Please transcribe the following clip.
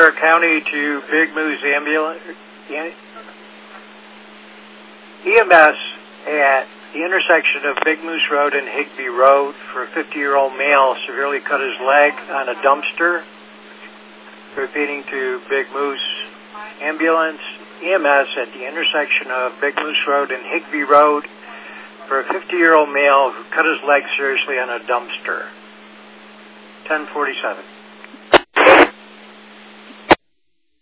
Stark County to Big Moose Ambulance. EMS at the intersection of Big Moose Road and Higbee Road for a 50-year-old male severely cut his leg on a dumpster. Repeating to Big Moose Ambulance. EMS at the intersection of Big Moose Road and Higbee Road for a 50-year-old male who cut his leg seriously on a dumpster. 10:47.